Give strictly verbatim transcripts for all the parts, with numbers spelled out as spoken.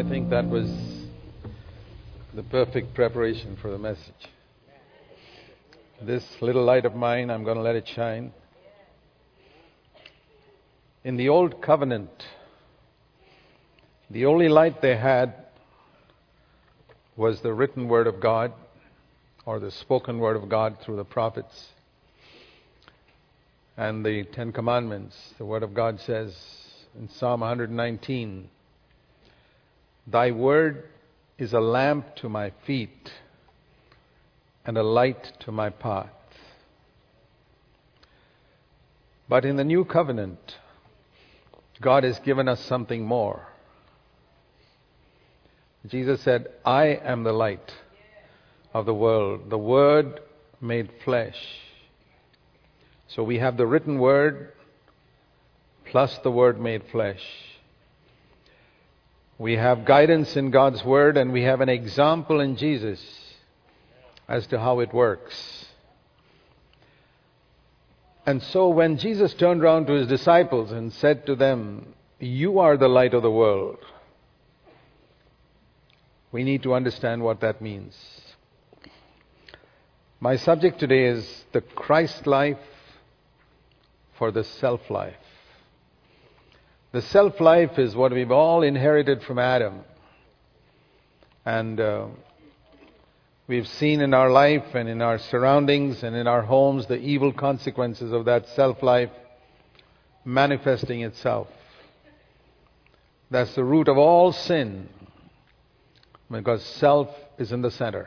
I think that was the perfect preparation for the message. This little light of mine, I'm going to let it shine. In the Old Covenant, the only light they had was the written Word of God, or the spoken Word of God through the prophets. And the Ten Commandments. The Word of God says in Psalm one nineteen, Thy Word is a lamp to my feet and a light to my path. But in the New Covenant, God has given us something more. Jesus said, I am the light of the world, the Word made flesh. So we have the written Word plus the Word made flesh. We have guidance in God's Word, and we have an example in Jesus as to how it works. And so when Jesus turned around to His disciples and said to them, You are the light of the world, we need to understand what that means. My subject today is the Christ life for the self-life. The self-life is what we've all inherited from Adam. And uh, we've seen in our life and in our surroundings and in our homes the evil consequences of that self-life manifesting itself. That's the root of all sin, because self is in the center.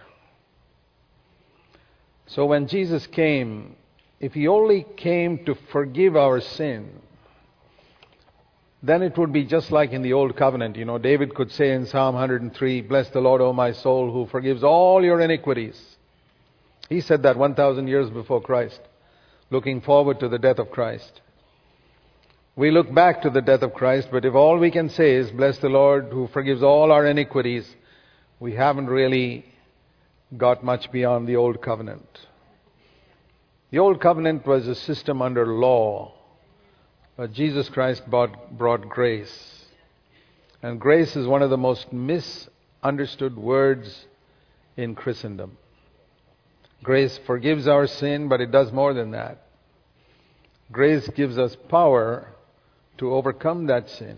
So when Jesus came, if He only came to forgive our sin, then it would be just like in the Old Covenant. You know, David could say in Psalm one oh three, Bless the Lord, O my soul, who forgives all your iniquities. He said that one thousand years before Christ, looking forward to the death of Christ. We look back to the death of Christ, but if all we can say is, Bless the Lord, who forgives all our iniquities, we haven't really got much beyond the Old Covenant. The Old Covenant was a system under law. But Jesus Christ brought, brought grace. And grace is one of the most misunderstood words in Christendom. Grace forgives our sin, but it does more than that. Grace gives us power to overcome that sin.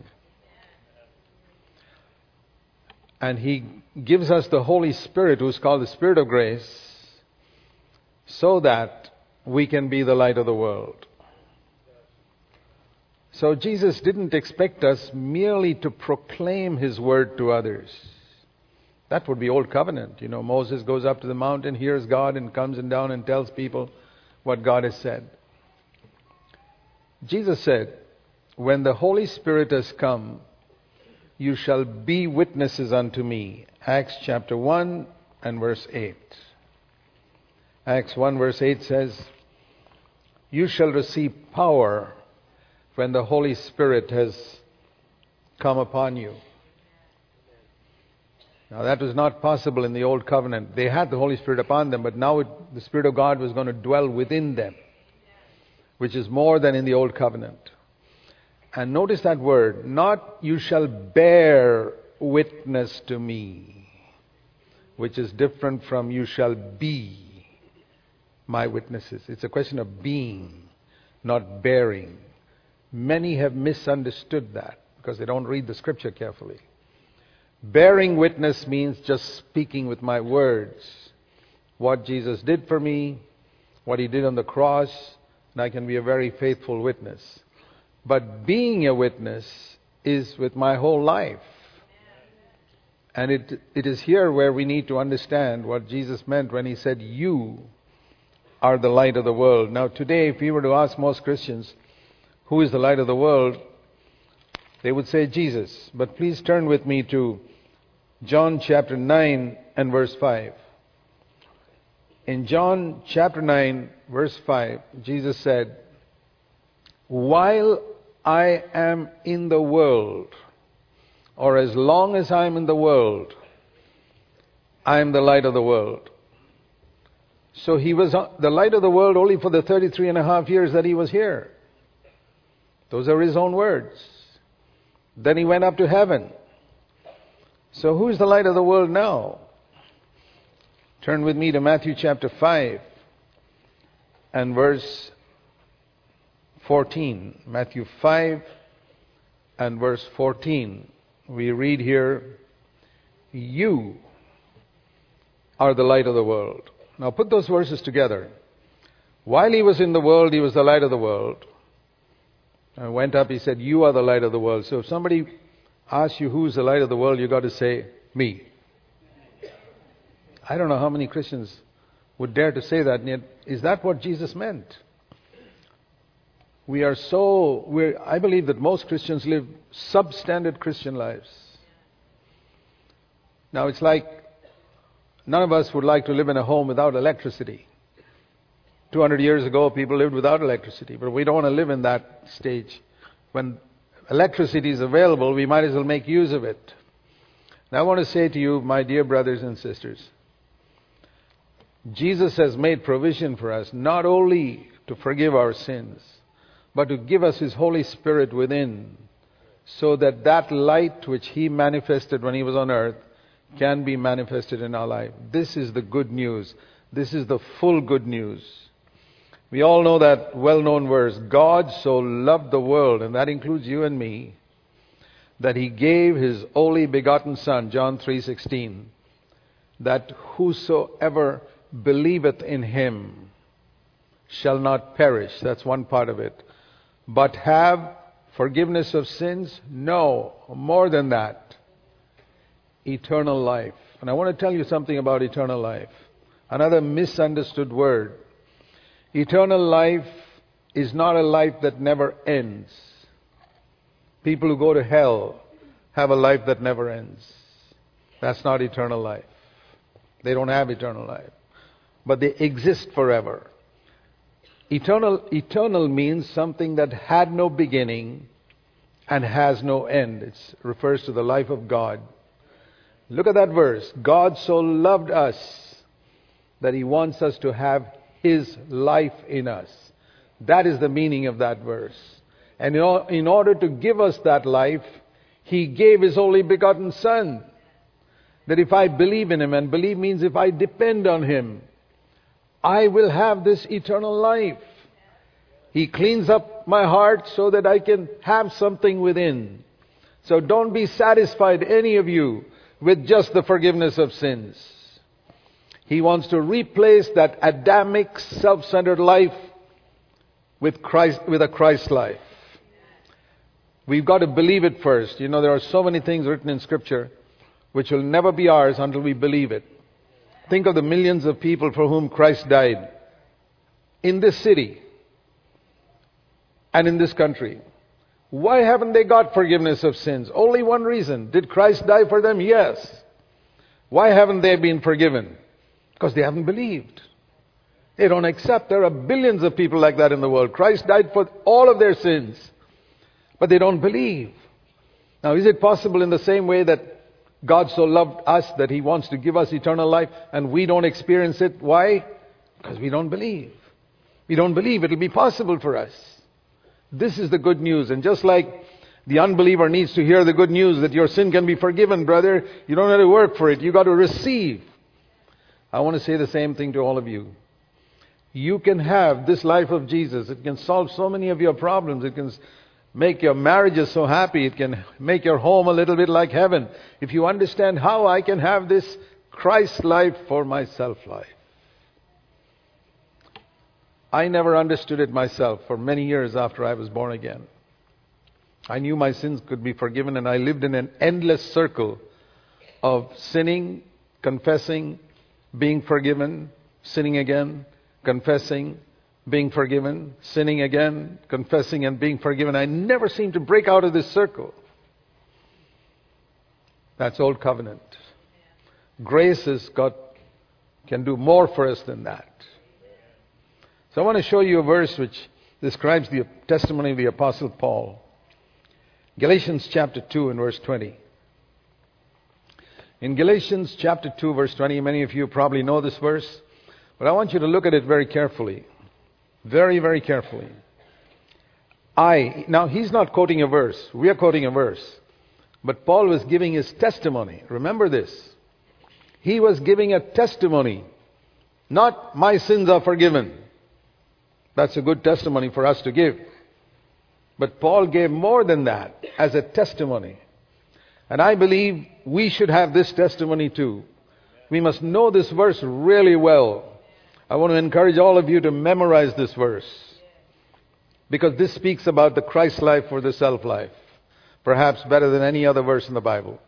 And He gives us the Holy Spirit, who is called the Spirit of grace, so that we can be the light of the world. So Jesus didn't expect us merely to proclaim His word to others. That would be Old Covenant. You know, Moses goes up to the mountain, hears God, and comes and down and tells people what God has said. Jesus said, When the Holy Spirit has come, you shall be witnesses unto me. Acts chapter one and verse eight. Acts one verse eight says, You shall receive power when the Holy Spirit has come upon you. Now that was not possible in the Old Covenant. They had the Holy Spirit upon them, but now it, the Spirit of God was going to dwell within them, which is more than in the Old Covenant. And notice that word, not you shall bear witness to me, which is different from you shall be my witnesses. It's a question of being, not bearing. Many have misunderstood that because they don't read the Scripture carefully. Bearing witness means just speaking with my words what Jesus did for me, what He did on the cross, and I can be a very faithful witness. But being a witness is with my whole life. And it it is here where we need to understand what Jesus meant when He said, You are the light of the world. Now today, if we were to ask most Christians, who is the light of the world? They would say Jesus. But please turn with me to John chapter nine and verse five. In John chapter nine, verse five, Jesus said, While I am in the world, or as long as I am in the world, I am the light of the world. So He was the light of the world only for the thirty-three and a half years that He was here. Those are His own words. Then He went up to heaven. So who is the light of the world now? Turn with me to Matthew chapter five and verse fourteen. Matthew five and verse fourteen. We read here, you are the light of the world. Now put those verses together. While he was in the world, he was the light of the world. And went up, he said, you are the light of the world. So if somebody asks you who's the light of the world, you've got to say, me. I don't know how many Christians would dare to say that, and yet, is that what Jesus meant? We are so, we're, I believe that most Christians live substandard Christian lives. Now it's like, none of us would like to live in a home without electricity. two hundred years ago, people lived without electricity, but we don't want to live in that stage. When electricity is available, we might as well make use of it. Now I want to say to you, my dear brothers and sisters, Jesus has made provision for us not only to forgive our sins, but to give us His Holy Spirit within, so that that light which He manifested when He was on earth can be manifested in our life. This is the good news. This is the full good news. We all know that well-known verse, God so loved the world, and that includes you and me, that He gave His only begotten Son, John three sixteen, that whosoever believeth in Him shall not perish. That's one part of it. But have forgiveness of sins? No, more than that. Eternal life. And I want to tell you something about eternal life. Another misunderstood word. Eternal life is not a life that never ends. People who go to hell have a life that never ends. That's not eternal life. They don't have eternal life. But they exist forever. Eternal, eternal means something that had no beginning and has no end. It refers to the life of God. Look at that verse. God so loved us that He wants us to have His life in us. That is the meaning of that verse. And in order to give us that life, He gave His only begotten Son. That if I believe in Him, and believe means if I depend on Him, I will have this eternal life. He cleans up my heart so that I can have something within. So don't be satisfied, any of you, with just the forgiveness of sins. He wants to replace that Adamic, self-centered life with Christ, with a Christ life. We've got to believe it first. You know, there are so many things written in Scripture which will never be ours until we believe it. Think of the millions of people for whom Christ died in this city and in this country. Why haven't they got forgiveness of sins? Only one reason. Did Christ die for them? Yes. Why haven't they been forgiven? Because they haven't believed. They don't accept. There are billions of people like that in the world. Christ died for all of their sins, but they don't believe. Now, is it possible in the same way that God so loved us that He wants to give us eternal life and we don't experience it? Why? Because we don't believe. We don't believe it will be possible for us. This is the good news. And just like the unbeliever needs to hear the good news that your sin can be forgiven, brother, you don't have to work for it. You got to receive. I want to say the same thing to all of you. You can have this life of Jesus. It can solve so many of your problems. It can make your marriages so happy. It can make your home a little bit like heaven. If you understand how I can have this Christ life for myself life. I never understood it myself for many years after I was born again. I knew my sins could be forgiven, and I lived in an endless circle of sinning, confessing, being forgiven, sinning again, confessing, being forgiven, sinning again, confessing and being forgiven. I never seemed to break out of this circle. That's old covenant. Grace has got, can do more for us than that. So I want to show you a verse which describes the testimony of the Apostle Paul. Galatians chapter two and verse twenty. In Galatians chapter two verse twenty, many of you probably know this verse, but I want you to look at it very carefully. Very, very carefully. I, now he's not quoting a verse. We are quoting a verse. But Paul was giving his testimony. Remember this. He was giving a testimony. Not my sins are forgiven. That's a good testimony for us to give. But Paul gave more than that as a testimony. And I believe we should have this testimony too. We must know this verse really well. I want to encourage all of you to memorize this verse. Because this speaks about the Christ life or the self life. Perhaps better than any other verse in the Bible.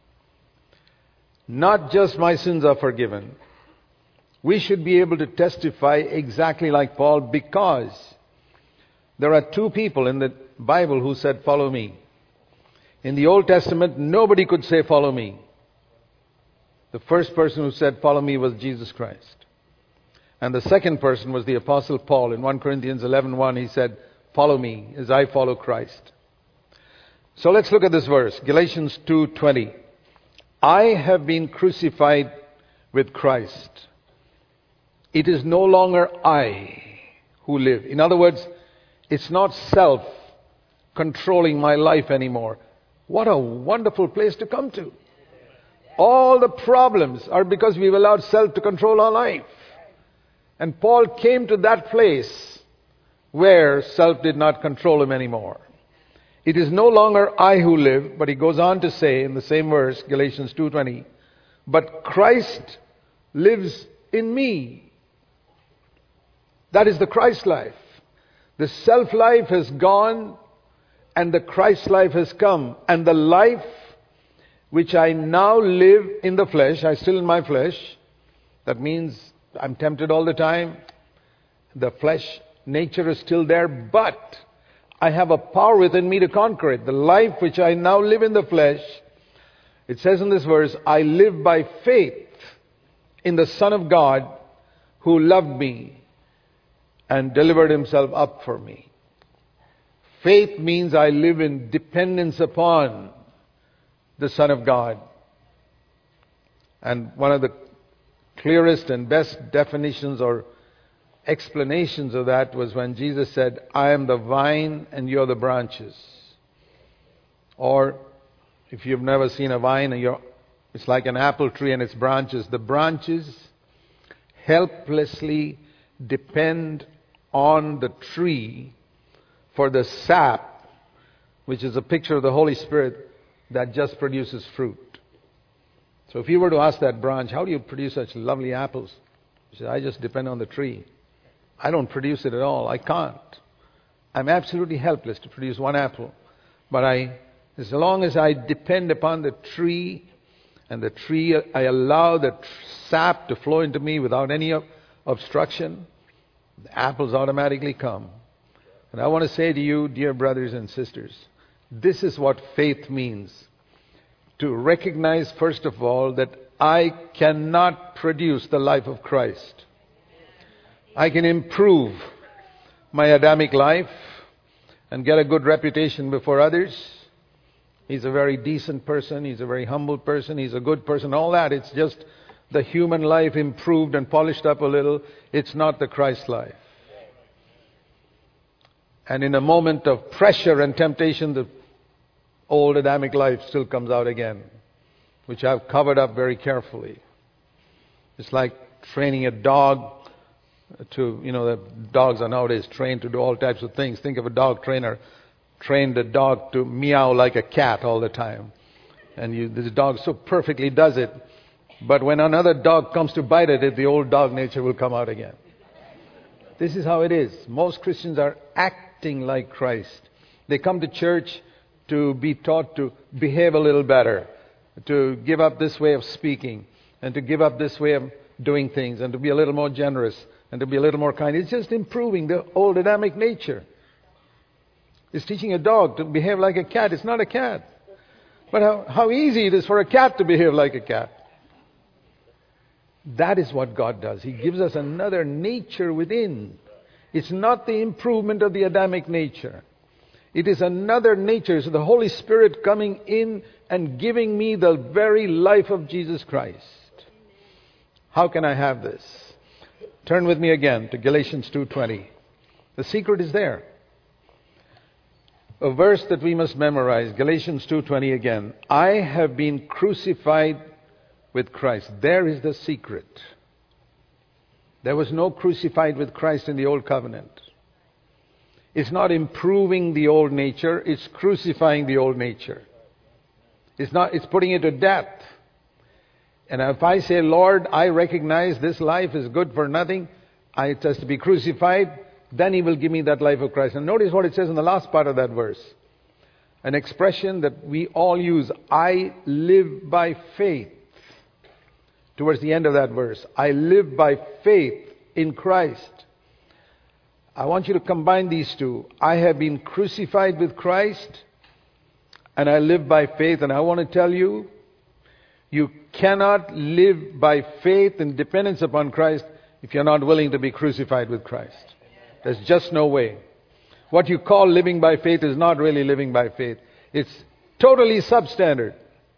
Not just my sins are forgiven. We should be able to testify exactly like Paul, because there are two people in the Bible who said, follow me. In the Old Testament, nobody could say, follow me. The first person who said, follow me was Jesus Christ. And the second person was the Apostle Paul. In First Corinthians eleven one, he said, follow me as I follow Christ. So let's look at this verse, Galatians two twenty. I have been crucified with Christ. It is no longer I who live. In other words, it's not self controlling my life anymore. What a wonderful place to come to. All the problems are because we've allowed self to control our life. And Paul came to that place where self did not control him anymore. It is no longer I who live, but he goes on to say in the same verse, Galatians two twenty, but Christ lives in me. That is the Christ life. The self life has gone and the Christ life has come. And the life which I now live in the flesh, I still in my flesh. That means I'm tempted all the time. The flesh nature is still there, but I have a power within me to conquer it. The life which I now live in the flesh, it says in this verse, I live by faith in the Son of God who loved me and delivered himself up for me. Faith means I live in dependence upon the Son of God. And one of the clearest and best definitions or explanations of that was when Jesus said, I am the vine and you're the branches. Or if you've never seen a vine, you're, it's like an apple tree and its branches. The branches helplessly depend on the tree for the sap, which is a picture of the Holy Spirit that just produces fruit. So if you were to ask that branch, how do you produce such lovely apples? You say, I just depend on the tree. I don't produce it at all. I can't. I'm absolutely helpless to produce one apple. But I, as long as I depend upon the tree, and the tree, I allow the sap to flow into me without any obstruction, the apples automatically come. And I want to say to you, dear brothers and sisters, this is what faith means. To recognize, first of all, that I cannot produce the life of Christ. I can improve my Adamic life and get a good reputation before others. He's a very decent person. He's a very humble person. He's a good person. All that. It's just the human life improved and polished up a little. It's not the Christ life. And in a moment of pressure and temptation, the old Adamic life still comes out again, which I've covered up very carefully. It's like training a dog to, you know, the dogs are nowadays trained to do all types of things. Think of a dog trainer trained a dog to meow like a cat all the time. And you, this dog so perfectly does it. But when another dog comes to bite at it, the old dog nature will come out again. This is how it is. Most Christians are acting like Christ. They come to church to be taught to behave a little better, to give up this way of speaking, and to give up this way of doing things, and to be a little more generous, and to be a little more kind. It's just improving the old Adamic nature. It's teaching a dog to behave like a cat. It's not a cat. But how, how easy it is for a cat to behave like a cat. That is what God does. He gives us another nature within. It's not the improvement of the Adamic nature. It is another nature. It's the Holy Spirit coming in and giving me the very life of Jesus Christ. How can I have this? Turn with me again to Galatians two twenty. The secret is there. a verse that we must memorize, Galatians two twenty again. I have been crucified with Christ. There is the secret. There was no crucified with Christ in the old covenant. It's not improving the old nature, it's crucifying the old nature. It's not, it's putting it to death. And if I say, Lord, I recognize this life is good for nothing, I, it has to be crucified, then He will give me that life of Christ. And notice what it says in the last part of that verse. An expression that we all use, I live by faith. Towards the end of that verse, I live by faith in Christ. I want you to combine these two. I have been crucified with Christ, and I live by faith. And I want to tell you, you cannot live by faith and dependence upon Christ if you're not willing to be crucified with Christ. There's just no way. What you call living by faith is not really living by faith. It's totally substandard.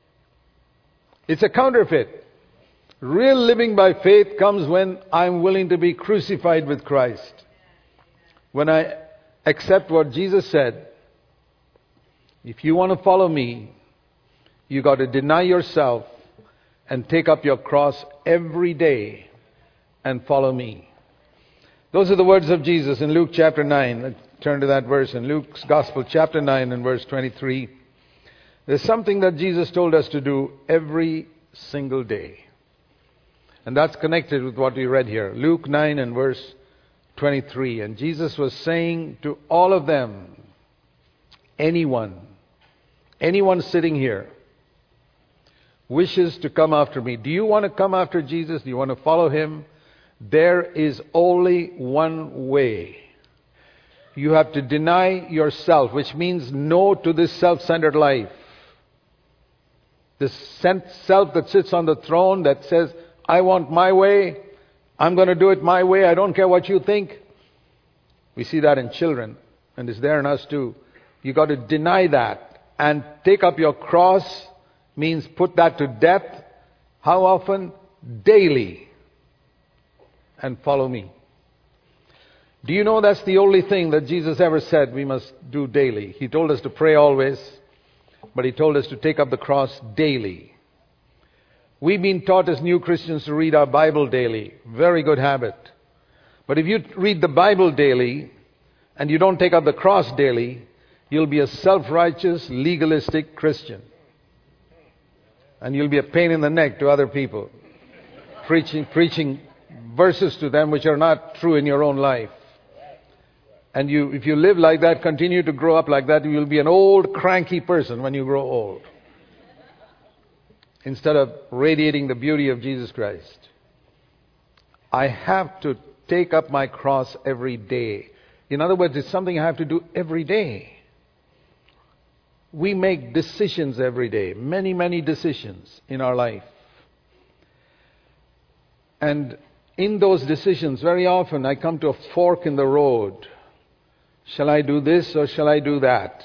It's a counterfeit. Real living by faith comes when I'm willing to be crucified with Christ. When I accept what Jesus said, if you want to follow me, you got to deny yourself and take up your cross every day and follow me. Those are the words of Jesus in Luke chapter nine. Let's turn to that verse in Luke's Gospel chapter nine and verse twenty-three. There's something that Jesus told us to do every single day. And that's connected with what we read here. Luke nine and verse twenty-three. And Jesus was saying to all of them, anyone, anyone sitting here, wishes to come after me. Do you want to come after Jesus? Do you want to follow Him? There is only one way. You have to deny yourself, which means no to this self-centered life. This self that sits on the throne that says, I want my way. I'm going to do it my way. I don't care what you think. We see that in children, and it's there in us too. You got to deny that and take up your cross. Means put that to death. How often? Daily. And follow me. Do you know that's the only thing that Jesus ever said we must do daily? He told us to pray always, but He told us to take up the cross daily. We've been taught as new Christians to read our Bible daily. Very good habit. But if you read the Bible daily and you don't take up the cross daily, you'll be a self-righteous, legalistic Christian. And you'll be a pain in the neck to other people. Preaching, preaching verses to them which are not true in your own life. And you, if you live like that, continue to grow up like that, you will be an old, cranky person when you grow old. Instead of radiating the beauty of Jesus Christ. I have to take up my cross every day. In other words, it's something I have to do every day. We make decisions every day. Many, many decisions in our life. And in those decisions, very often I come to a fork in the road. Shall I do this or shall I do that?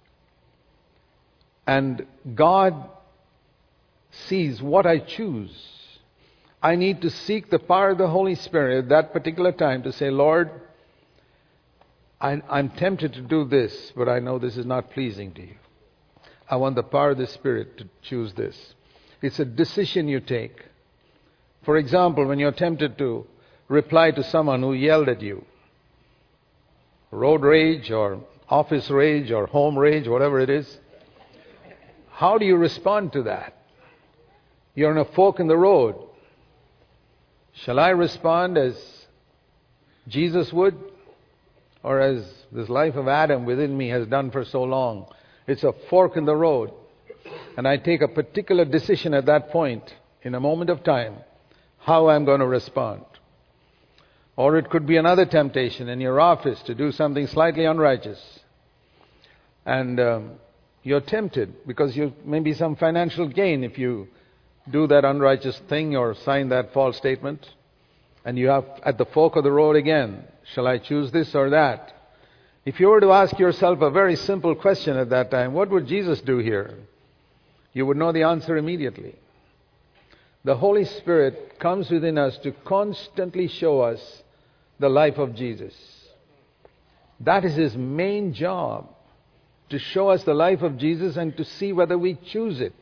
And God sees what I choose. I need to seek the power of the Holy Spirit at that particular time to say, Lord, I, I'm tempted to do this, but I know this is not pleasing to you. I want the power of the Spirit to choose this. It's a decision you take. For example, when you're tempted to reply to someone who yelled at you, road rage or office rage or home rage, whatever it is, how do you respond to that? You're on a fork in the road. Shall I respond as Jesus would? Or as this life of Adam within me has done for so long? It's a fork in the road. And I take a particular decision at that point, in a moment of time, how I'm going to respond. Or it could be another temptation in your office to do something slightly unrighteous. And um, you're tempted because you maybe some financial gain if you do that unrighteous thing or sign that false statement. And you have at the fork of the road again, shall I choose this or that? If you were to ask yourself a very simple question at that time, what would Jesus do here? You would know the answer immediately. The Holy Spirit comes within us to constantly show us the life of Jesus. That is His main job, to show us the life of Jesus and to see whether we choose it.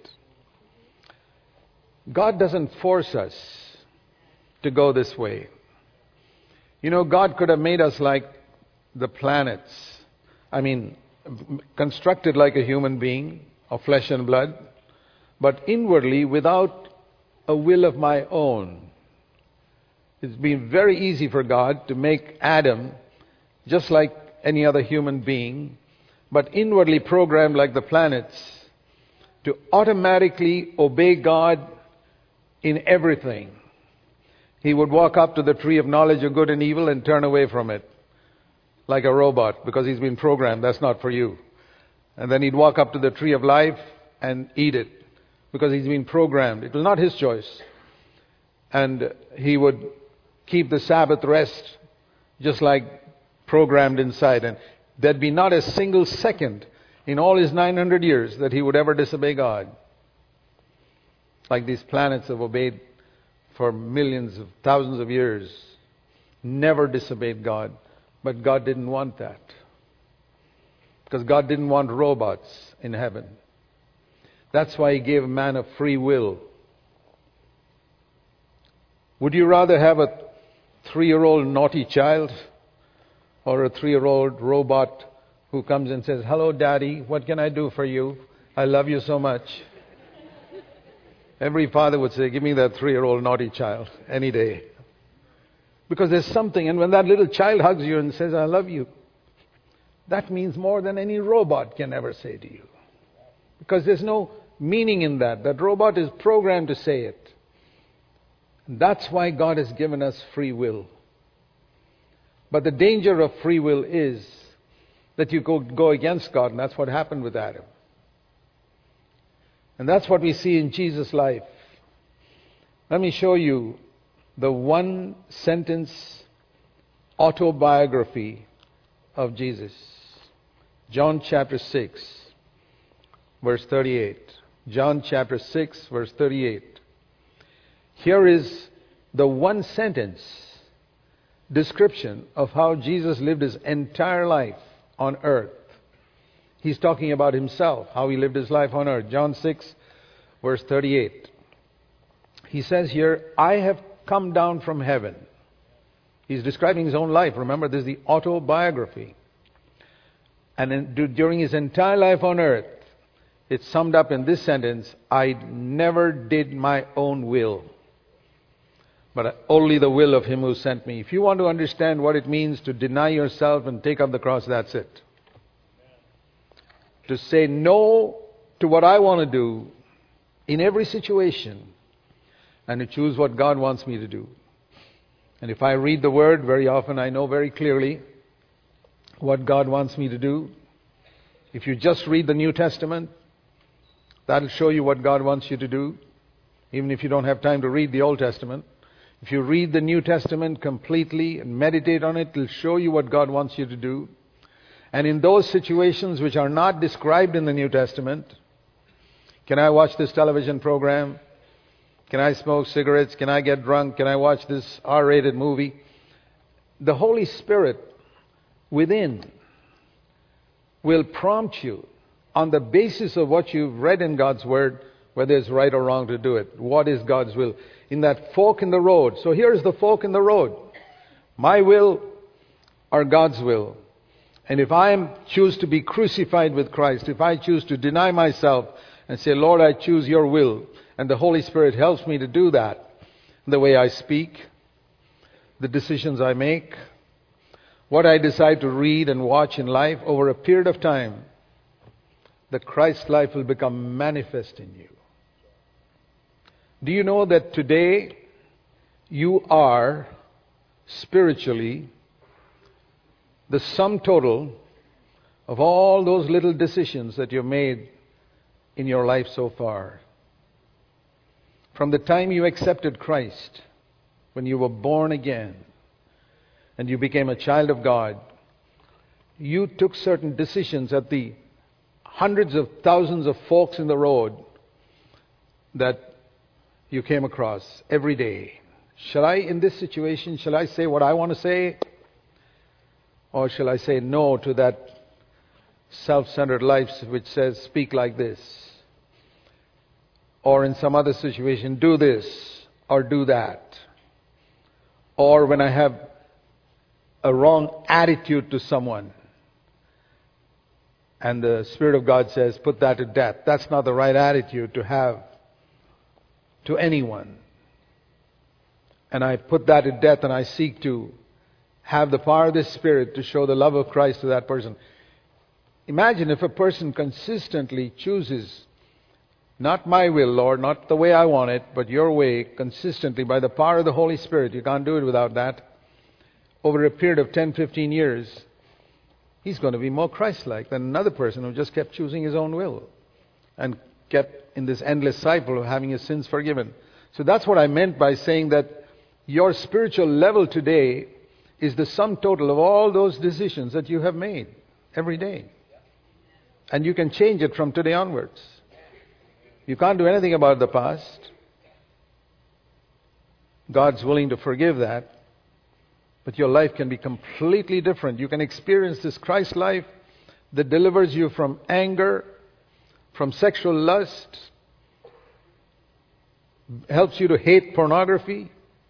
God doesn't force us to go this way. You know, God could have made us like the planets. I mean, constructed like a human being of flesh and blood, but inwardly without a will of my own. It's been very easy for God to make Adam just like any other human being, but inwardly programmed like the planets to automatically obey God in everything. He would walk up to the tree of knowledge of good and evil and turn away from it like a robot because he's been programmed. That's not for you. And then he'd walk up to the tree of life and eat it because he's been programmed. It was not his choice. And he would keep the Sabbath rest just like programmed inside. And there'd be not a single second in all his nine hundred years that he would ever disobey God. Like these planets have obeyed for millions of thousands of years. Never disobeyed God. But God didn't want that. Because God didn't want robots in heaven. That's why He gave man a free will. Would you rather have a three-year-old naughty child or a three-year-old robot who comes and says, "Hello, Daddy, what can I do for you? I love you so much"? Every father would say, "Give me that three-year-old naughty child any day." Because there's something, and when that little child hugs you and says, "I love you," that means more than any robot can ever say to you. Because there's no meaning in that. That robot is programmed to say it. And that's why God has given us free will. But the danger of free will is that you go, go against God, and that's what happened with Adam. And that's what we see in Jesus' life. Let me show you the one sentence autobiography of Jesus. John chapter six, verse thirty-eight. John chapter six, verse thirty-eight. Here is the one sentence description of how Jesus lived His entire life on earth. He's talking about Himself, how He lived His life on earth. John six, verse thirty-eight. He says here, "I have come down from heaven." He's describing His own life. Remember, this is the autobiography. And in, during His entire life on earth, it's summed up in this sentence, "I never did my own will, but only the will of Him who sent me." If you want to understand what it means to deny yourself and take up the cross, that's it. To say no to what I want to do in every situation and to choose what God wants me to do. And if I read the Word, very often I know very clearly what God wants me to do. If you just read the New Testament, that'll show you what God wants you to do, even if you don't have time to read the Old Testament. If you read the New Testament completely and meditate on it, it'll show you what God wants you to do. And in those situations which are not described in the New Testament, can I watch this television program? Can I smoke cigarettes? Can I get drunk? Can I watch this R-rated movie? The Holy Spirit within will prompt you on the basis of what you've read in God's Word, whether it's right or wrong to do it. What is God's will? In that fork in the road. So here's the fork in the road. My will or God's will. And if I choose to be crucified with Christ, if I choose to deny myself and say, "Lord, I choose your will," and the Holy Spirit helps me to do that, the way I speak, the decisions I make, what I decide to read and watch in life, over a period of time, the Christ life will become manifest in you. Do you know that today you are spiritually the sum total of all those little decisions that you've made in your life so far? From the time you accepted Christ, when you were born again, and you became a child of God, you took certain decisions at the hundreds of thousands of forks in the road that you came across every day. Shall I, in this situation, shall I say what I want to say? Or shall I say no to that self-centered lives which says, speak like this. Or in some other situation, do this or do that. Or when I have a wrong attitude to someone, and the Spirit of God says, put that to death. That's not the right attitude to have to anyone. And I put that to death, and I seek to have the power of the Spirit to show the love of Christ to that person. Imagine if a person consistently chooses, not my will, Lord, not the way I want it, but your way, consistently by the power of the Holy Spirit. You can't do it without that. Over a period of ten, fifteen years, he's going to be more Christ-like than another person who just kept choosing his own will and kept in this endless cycle of having his sins forgiven. So that's what I meant by saying that your spiritual level today is the sum total of all those decisions that you have made every day. And you can change it from today onwards. You can't do anything about the past. God's willing to forgive that. But your life can be completely different. You can experience this Christ life that delivers you from anger, from sexual lust, helps you to hate pornography,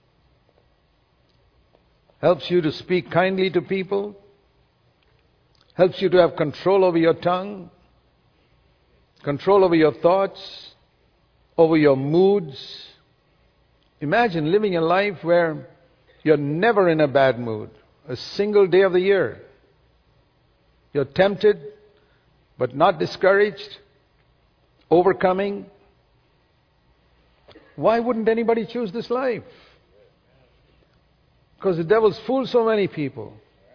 helps you to speak kindly to people, helps you to have control over your tongue, control over your thoughts, over your moods. Imagine living a life where you're never in a bad mood, a single day of the year. You're tempted, but not discouraged, overcoming. Why wouldn't anybody choose this life? Because the devil's fooled so many people.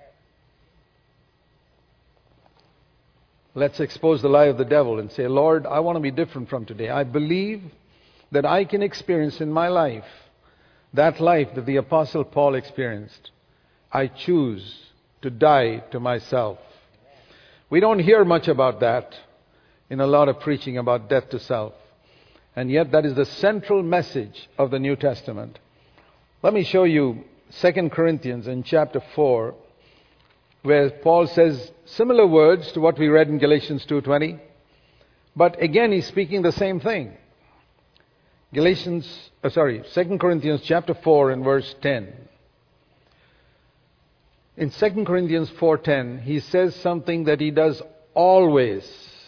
Let's expose the lie of the devil and say, Lord, I want to be different from today. I believe that I can experience in my life that life that the Apostle Paul experienced. I choose to die to myself. We don't hear much about that in a lot of preaching about death to self. And yet that is the central message of the New Testament. Let me show you Second Corinthians in chapter four, where Paul says similar words to what we read in Galatians two twenty. But again, he's speaking the same thing. Galatians, uh, sorry, Second Corinthians chapter four and verse ten. In Second Corinthians four ten, he says something that he does always.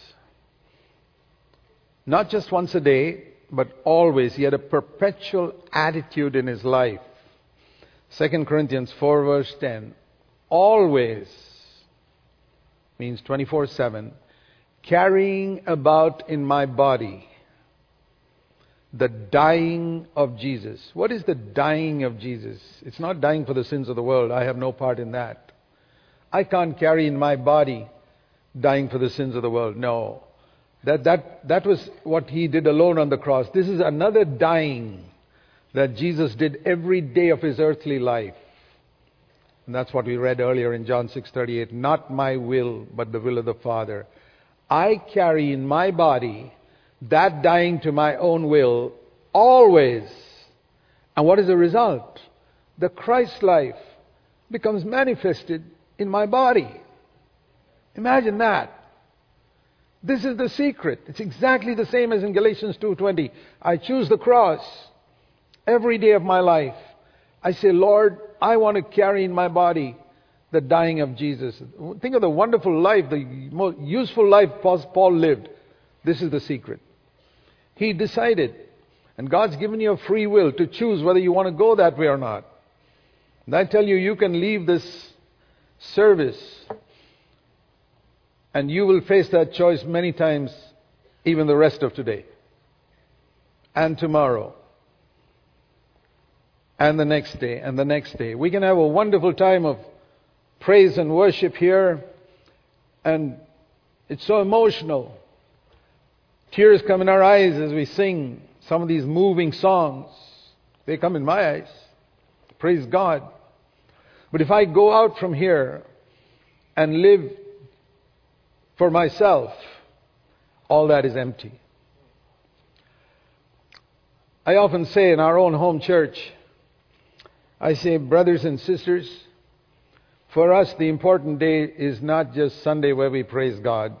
Not just once a day, but always. He had a perpetual attitude in his life. Second Corinthians four verse ten. Always means twenty-four seven. Carrying about in my body the dying of Jesus. What is the dying of Jesus? It's not dying for the sins of the world. I have no part in that. I can't carry in my body dying for the sins of the world. No. That, that, that was what he did alone on the cross. This is another dying that Jesus did every day of his earthly life. And that's what we read earlier in John six thirty-eight. Not my will, but the will of the Father. I carry in my body that dying to my own will always. And what is the result? The Christ life becomes manifested in my body. Imagine that. This is the secret. It's exactly the same as in Galatians two twenty. I choose the cross every day of my life. I say, Lord, I want to carry in my body the dying of Jesus. Think of the wonderful life, the most useful life Paul lived. This is the secret. He decided, and God's given you a free will to choose whether you want to go that way or not. And I tell you, you can leave this service and you will face that choice many times, even the rest of today, and tomorrow, and the next day, and the next day. We can have a wonderful time of praise and worship here, and it's so emotional. Tears come in our eyes as we sing some of these moving songs. They come in my eyes. Praise God. But if I go out from here and live for myself, all that is empty. I often say in our own home church, I say, brothers and sisters, For us, the important day is not just Sunday where we praise God.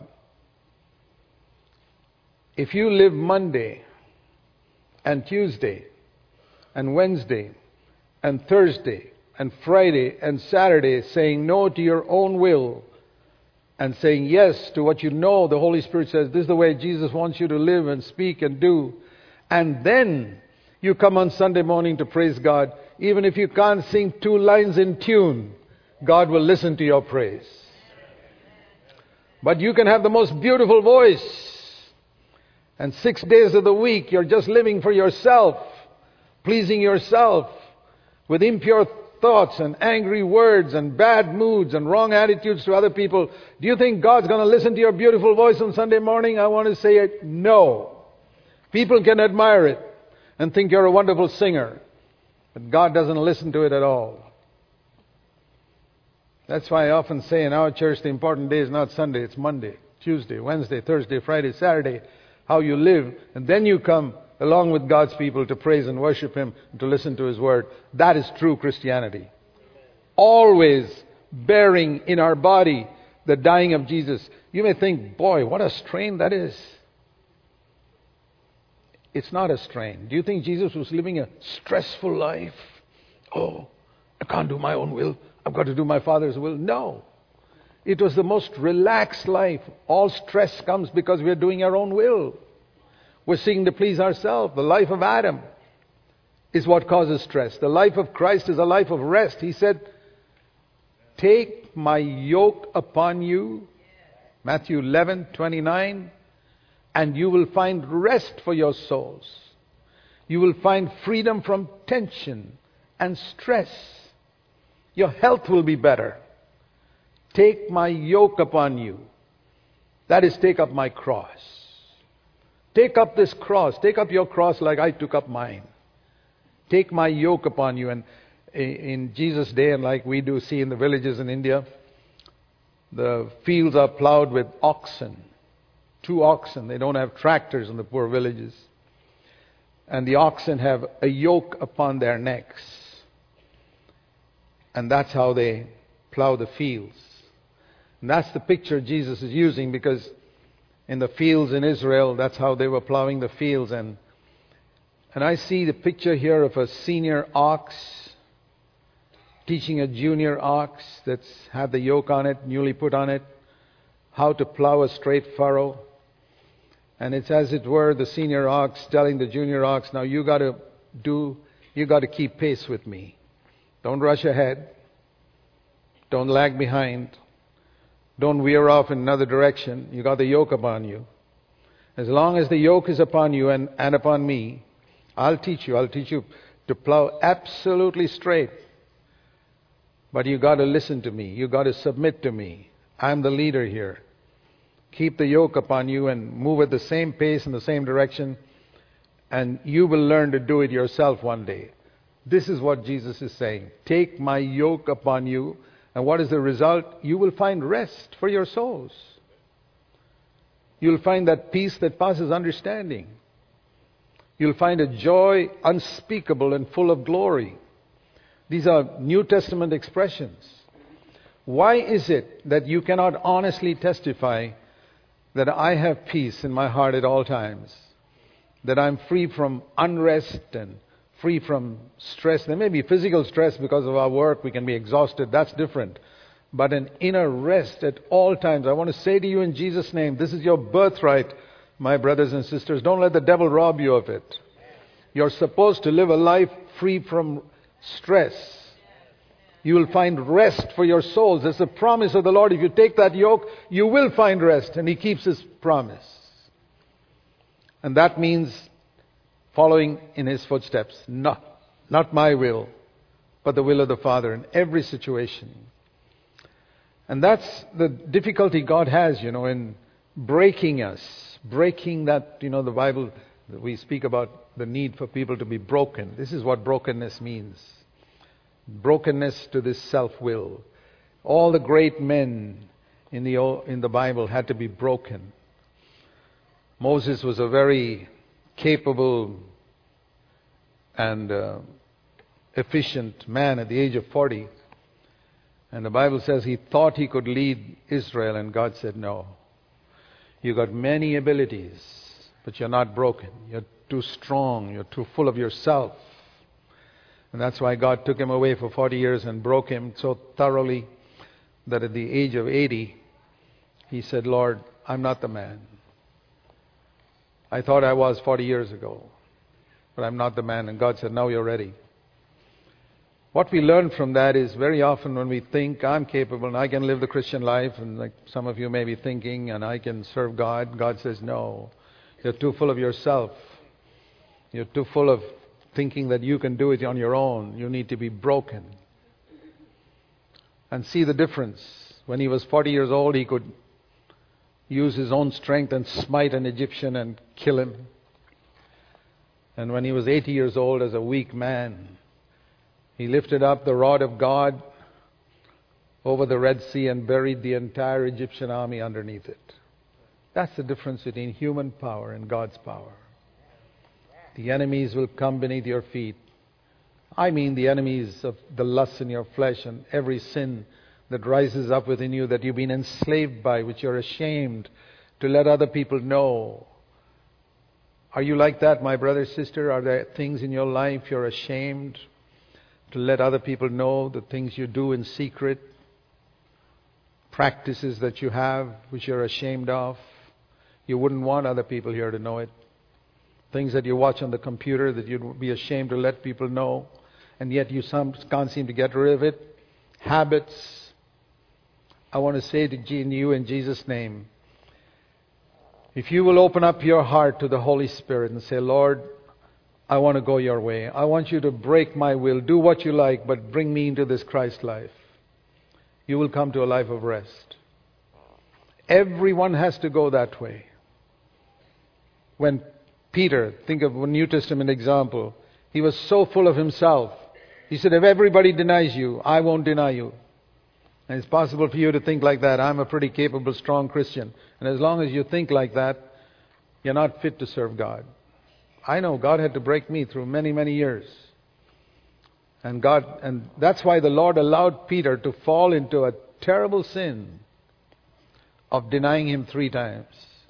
If you live Monday and Tuesday and Wednesday and Thursday and Friday and Saturday saying no to your own will and saying yes to what you know the Holy Spirit says, this is the way Jesus wants you to live and speak and do, and then you come on Sunday morning to praise God, even if you can't sing two lines in tune, God will listen to your praise. But you can have the most beautiful voice, and six days of the week you're just living for yourself, pleasing yourself with impure thoughts and angry words and bad moods and wrong attitudes to other people. Do you think God's going to listen to your beautiful voice on Sunday morning? I want to say it, no. People can admire it and think you're a wonderful singer, but God doesn't listen to it at all. That's why I often say in our church the important day is not Sunday, it's Monday, Tuesday, Wednesday, Thursday, Friday, Saturday, how you live, and then you come along with God's people to praise and worship Him, and to listen to His Word. That is true Christianity. Always bearing in our body the dying of Jesus. You may think, boy, what a strain that is. It's not a strain. Do you think Jesus was living a stressful life? Oh, I can't do my own will. I've got to do my Father's will. No. It was the most relaxed life. All stress comes because we are doing our own will. We're seeking to please ourselves. The life of Adam is what causes stress. The life of Christ is a life of rest. He said, take my yoke upon you, Matthew eleven twenty-nine, and you will find rest for your souls. You will find freedom from tension and stress. Your health will be better. Take my yoke upon you. That is, take up my cross. Take up this cross. Take up your cross like I took up mine. Take my yoke upon you. And in Jesus' day, and like we do see in the villages in India, the fields are plowed with oxen. Two oxen. They don't have tractors in the poor villages. And the oxen have a yoke upon their necks. And that's how they plow the fields. And that's the picture Jesus is using, because in the fields in Israel, that's how they were plowing the fields. And and I see the picture here of a senior ox teaching a junior ox that's had the yoke on it, newly put on it, how to plow a straight furrow. And it's as it were the senior ox telling the junior ox, now you got to do, you got to keep pace with me. Don't rush ahead. Don't lag behind. Don't veer off in another direction. You got the yoke upon you. As long as the yoke is upon you and, and upon me, I'll teach you. I'll teach you to plow absolutely straight. But you got to listen to me. You got to submit to me. I'm the leader here. Keep the yoke upon you and move at the same pace in the same direction, and you will learn to do it yourself one day. This is what Jesus is saying. Take my yoke upon you. And what is the result? You will find rest for your souls. You'll find that peace that passes understanding. You'll find a joy unspeakable and full of glory. These are New Testament expressions. Why is it that you cannot honestly testify that I have peace in my heart at all times? That I'm free from unrest and free from stress. There may be physical stress because of our work. We can be exhausted. That's different. But an inner rest at all times. I want to say to you in Jesus' name, this is your birthright, my brothers and sisters. Don't let the devil rob you of it. You're supposed to live a life free from stress. You will find rest for your souls. That's the promise of the Lord. If you take that yoke, you will find rest. And He keeps His promise. And that means following in His footsteps. Not, not my will, but the will of the Father in every situation. And that's the difficulty God has, you know, in breaking us. Breaking that, you know, the Bible, we speak about the need for people to be broken. This is what brokenness means. Brokenness to this self-will. All the great men in the, in the Bible had to be broken. Moses was a very capable and uh, efficient man at the age of forty. And the Bible says he thought he could lead Israel, and God said, no. You got many abilities, but you're not broken. You're too strong. You're too full of yourself. And that's why God took him away for forty years and broke him so thoroughly that at the age of eighty, he said, Lord, I'm not the man. I thought I was forty years ago, but I'm not the man. And God said, now you're ready. What we learn from that is very often when we think, I'm capable and I can live the Christian life, and like some of you may be thinking, and I can serve God, God says, no, you're too full of yourself. You're too full of thinking that you can do it on your own. You need to be broken. And see the difference. When he was forty years old, he could use his own strength and smite an Egyptian and kill him. And when he was eighty years old, as a weak man, he lifted up the rod of God over the Red Sea and buried the entire Egyptian army underneath it. That's the difference between human power and God's power. The enemies will come beneath your feet. I mean the enemies of the lust in your flesh and every sin that rises up within you that you've been enslaved by, which you're ashamed to let other people know. Are you like that, my brother, sister? Are there things in your life you're ashamed to let other people know, the things you do in secret, practices that you have which you're ashamed of? You wouldn't want other people here to know it. Things that you watch on the computer that you'd be ashamed to let people know, and yet you some, can't seem to get rid of it. Habits. I want to say to you in Jesus' name, if you will open up your heart to the Holy Spirit and say, Lord, I want to go your way. I want you to break my will. Do what you like, but bring me into this Christ life. You will come to a life of rest. Everyone has to go that way. When Peter, think of a New Testament example, he was so full of himself. He said, if everybody denies you, I won't deny you. And it's possible for you to think like that. I'm a pretty capable, strong Christian. And as long as you think like that, you're not fit to serve God. I know God had to break me through many, many years. And God, and that's why the Lord allowed Peter to fall into a terrible sin of denying him three times.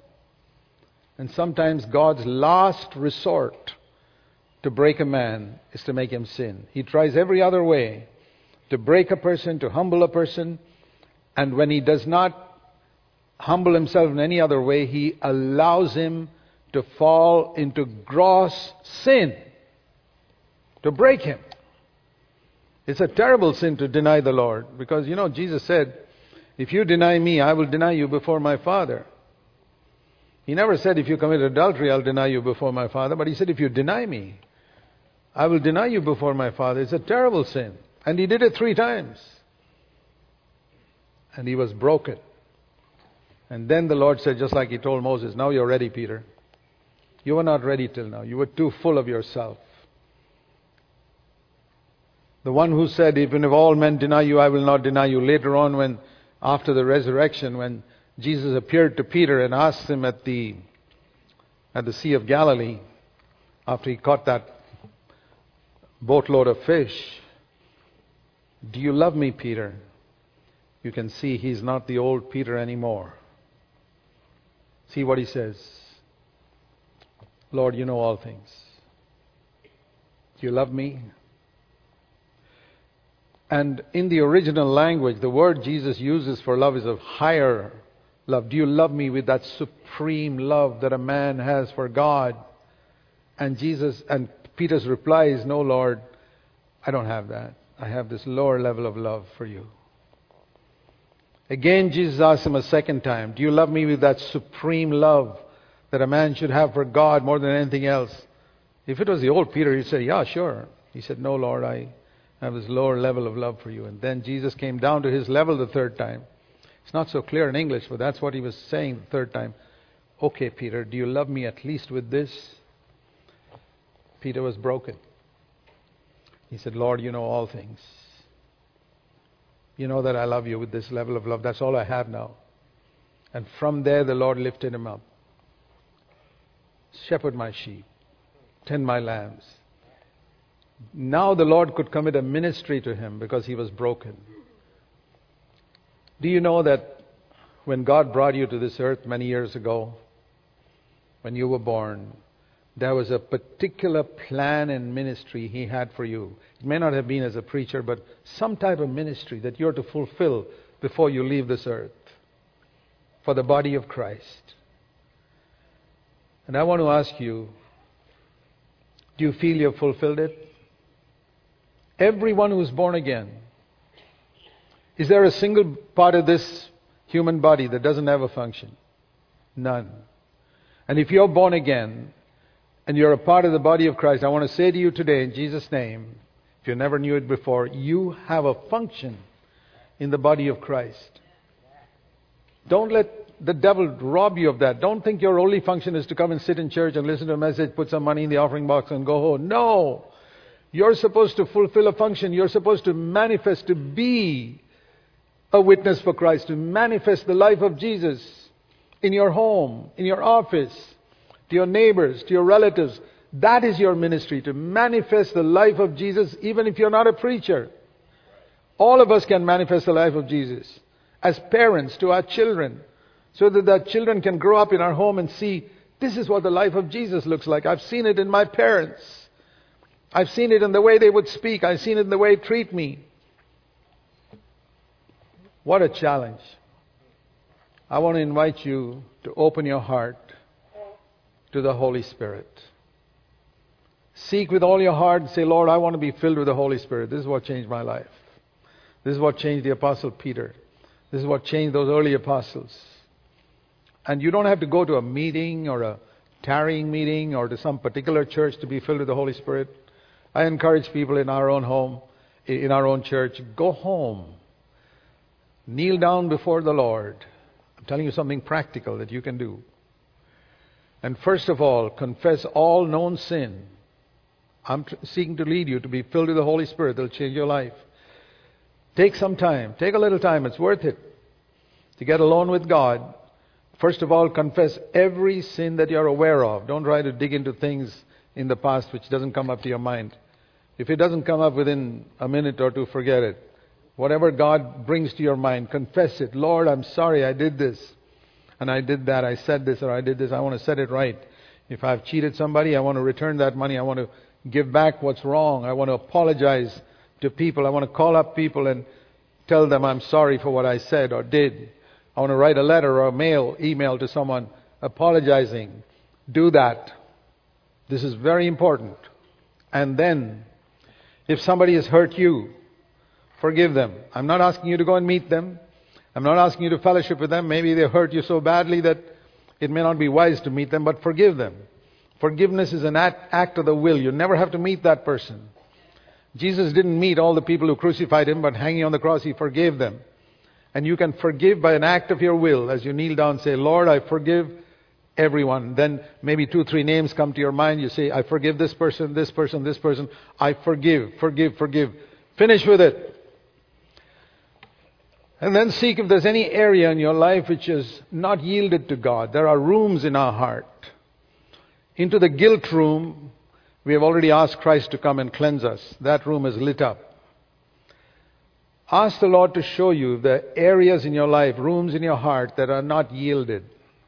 And sometimes God's last resort to break a man is to make him sin. He tries every other way to break a person, to humble a person. And when he does not humble himself in any other way, he allows him to fall into gross sin, to break him. It's a terrible sin to deny the Lord, because you know Jesus said, if you deny me, I will deny you before my Father. He never said, if you commit adultery, I'll deny you before my Father. But he said, if you deny me, I will deny you before my Father. It's a terrible sin. And he did it three times. And he was broken. And then the Lord said, just like he told Moses, now you're ready, Peter. You were not ready till now. You were too full of yourself. The one who said, even if all men deny you, I will not deny you. Later on, when after the resurrection, when Jesus appeared to Peter and asked him at the at the Sea of Galilee, after he caught that boatload of fish, do you love me, Peter? You can see he's not the old Peter anymore. See what he says. Lord, you know all things. Do you love me? And in the original language, the word Jesus uses for love is a higher love. Do you love me with that supreme love that a man has for God? And Jesus, and Peter's reply is, no, Lord, I don't have that. I have this lower level of love for you. Again, Jesus asked him a second time, do you love me with that supreme love that a man should have for God more than anything else? If it was the old Peter, he'd say, yeah, sure. He said, no, Lord, I have this lower level of love for you. And then Jesus came down to his level the third time. It's not so clear in English, but that's what he was saying the third time. Okay, Peter, do you love me at least with this? Peter was broken. He said, Lord, you know all things. You know that I love you with this level of love. That's all I have now. And from there, the Lord lifted him up. Shepherd my sheep. Tend my lambs. Now the Lord could commit a ministry to him because he was broken. Do you know that when God brought you to this earth many years ago, when you were born, there was a particular plan and ministry He had for you? It may not have been as a preacher, but some type of ministry that you're to fulfill before you leave this earth for the body of Christ. And I want to ask you, do you feel you've fulfilled it? Everyone who is born again. Is there a single part of this human body that doesn't have a function? None. And if you're born again and you're a part of the body of Christ, I want to say to you today in Jesus' name, if you never knew it before, you have a function in the body of Christ. Don't let the devil rob you of that. Don't think your only function is to come and sit in church and listen to a message, put some money in the offering box and go home. No! You're supposed to fulfill a function. You're supposed to manifest, to be a witness for Christ, to manifest the life of Jesus in your home, in your office, to your neighbors, to your relatives. That is your ministry, to manifest the life of Jesus, even if you're not a preacher. All of us can manifest the life of Jesus as parents to our children, so that our children can grow up in our home and see, this is what the life of Jesus looks like. I've seen it in my parents. I've seen it in the way they would speak. I've seen it in the way they treat me. What a challenge. I want to invite you to open your heart to the Holy Spirit. Seek with all your heart and say, Lord, I want to be filled with the Holy Spirit. This is what changed my life. This is what changed the Apostle Peter. This is what changed those early apostles. And you don't have to go to a meeting or a tarrying meeting or to some particular church to be filled with the Holy Spirit. I encourage people in our own home, in our own church, go home. Kneel down before the Lord. I'm telling you something practical that you can do. And first of all, confess all known sin. I'm tr- seeking to lead you to be filled with the Holy Spirit. That'll change your life. Take some time. Take a little time. It's worth it to get alone with God. First of all, confess every sin that you're aware of. Don't try to dig into things in the past which doesn't come up to your mind. If it doesn't come up within a minute or two, forget it. Whatever God brings to your mind, confess it. Lord, I'm sorry I did this. And I did that. I said this or I did this. I want to set it right. If I've cheated somebody, I want to return that money. I want to give back what's wrong. I want to apologize to people. I want to call up people and tell them I'm sorry for what I said or did. I want to write a letter or a mail, email to someone apologizing. Do that. This is very important. And then, if somebody has hurt you, forgive them. I'm not asking you to go and meet them. I'm not asking you to fellowship with them. Maybe they hurt you so badly that it may not be wise to meet them, but forgive them. Forgiveness is an act, act of the will. You never have to meet that person. Jesus didn't meet all the people who crucified Him, but hanging on the cross, He forgave them. And you can forgive by an act of your will as you kneel down and say, Lord, I forgive everyone. Then maybe two, three names come to your mind. You say, I forgive this person, this person, this person. I forgive, forgive, forgive. Finish with it. And then seek if there's any area in your life which is not yielded to God. There are rooms in our heart. Into the guilt room, we have already asked Christ to come and cleanse us. That room is lit up. Ask the Lord to show you the areas in your life, rooms in your heart that are not yielded.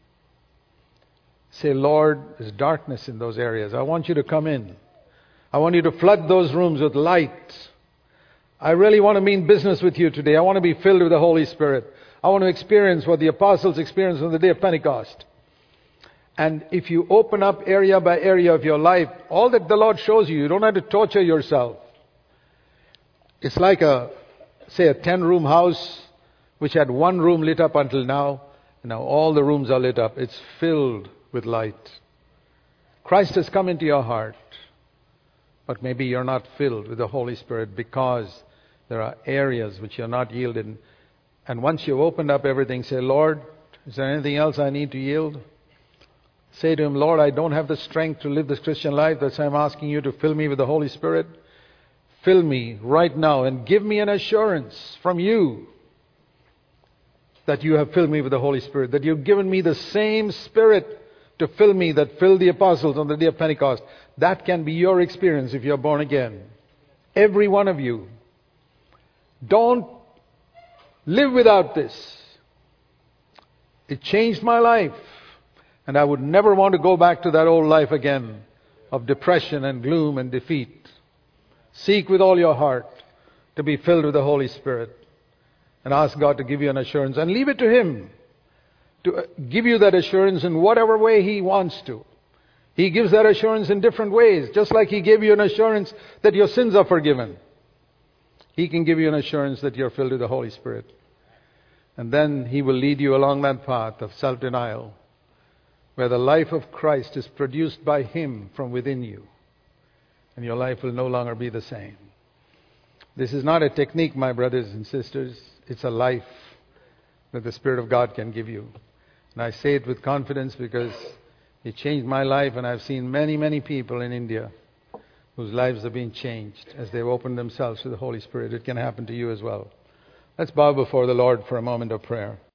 Say, Lord, there's darkness in those areas. I want you to come in. I want you to flood those rooms with light. I really want to mean business with you today. I want to be filled with the Holy Spirit. I want to experience what the apostles experienced on the day of Pentecost. And if you open up area by area of your life, all that the Lord shows you, you don't have to torture yourself. It's like a, say, a ten-room house which had one room lit up until now. And now all the rooms are lit up. It's filled with light. Christ has come into your heart. But maybe you're not filled with the Holy Spirit because there are areas which you're not yielded. And once you've opened up everything, say, Lord, is there anything else I need to yield? Say to Him, Lord, I don't have the strength to live this Christian life. That's why I'm asking you to fill me with the Holy Spirit. Fill me right now and give me an assurance from you that you have filled me with the Holy Spirit, that you've given me the same Spirit to fill me that filled the apostles on the day of Pentecost. That can be your experience if you're born again. Every one of you. Don't live without this. It changed my life. And I would never want to go back to that old life again of depression and gloom and defeat. Seek with all your heart to be filled with the Holy Spirit. And ask God to give you an assurance. And leave it to Him to give you that assurance in whatever way He wants to. He gives that assurance in different ways. Just like He gave you an assurance that your sins are forgiven. He can give you an assurance that you're filled with the Holy Spirit. And then He will lead you along that path of self-denial, where the life of Christ is produced by Him from within you. And your life will no longer be the same. This is not a technique, my brothers and sisters. It's a life that the Spirit of God can give you. And I say it with confidence because it changed my life, and I've seen many, many people in India whose lives have been changed as they've opened themselves to the Holy Spirit. It can happen to you as well. Let's bow before the Lord for a moment of prayer.